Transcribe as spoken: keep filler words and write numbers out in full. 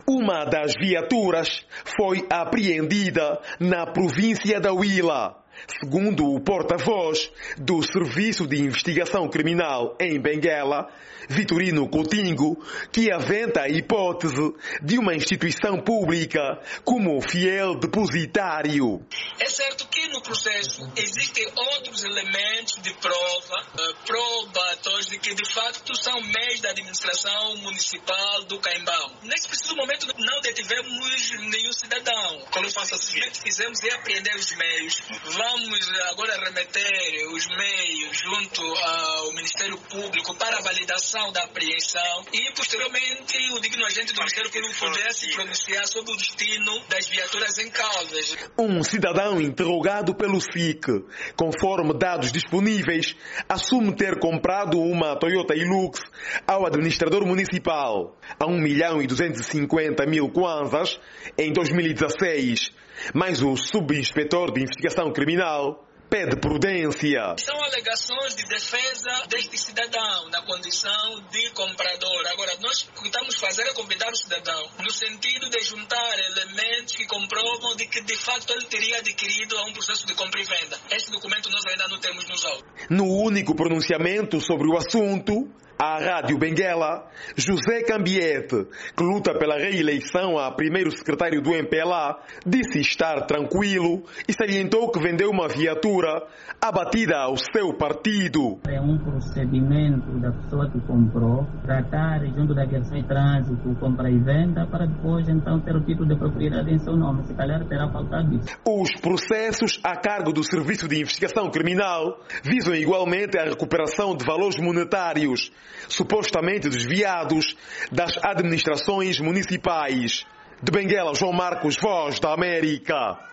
Uma das viaturas foi apreendida na província da Huila. Segundo o porta-voz do Serviço de Investigação Criminal em Benguela, Vitorino Coutinho, que aventa a hipótese de uma instituição pública como fiel depositário. É certo que no processo existem outros elementos de prova, probatórios de que de facto são meios da administração municipal do Caimbão. Nesse preciso momento não detivemos nenhum cidadão. Como faço assim, fizemos é apreender os meios. Vamos agora remeter os meios junto ao Ministério Público para a validação da apreensão e, posteriormente, o digno agente do Ministério Público poderá se pronunciar sobre o destino das viaturas em causa. Um cidadão interrogado pelo S I C, conforme dados disponíveis, assume ter comprado uma Toyota Hilux ao administrador municipal a um milhão e duzentos e cinquenta mil kwanzas em dois mil e dezasseis, mas o subinspetor de investigação criminal pede prudência. São alegações de defesa deste cidadão na condição de comprador. Agora, nós o que estamos fazendo é convidar o cidadão no sentido de juntar elementos que comprovam de que de facto ele teria adquirido a um processo de compra e venda. Este documento nós ainda não temos nos autos. No único pronunciamento sobre o assunto, à Rádio Benguela, José Cambiete, que luta pela reeleição a primeiro secretário do M P L A, disse estar tranquilo e salientou que vendeu uma viatura abatida ao seu partido. É um procedimento da pessoa que comprou, tratar junto da Direção de Trânsito, compra e venda, para depois então ter o título de propriedade em seu nome. Se calhar terá faltado isso. Os processos a cargo do Serviço de Investigação Criminal visam igualmente a recuperação de valores monetários supostamente desviados das administrações municipais. De Benguela, João Marcos, Voz da América.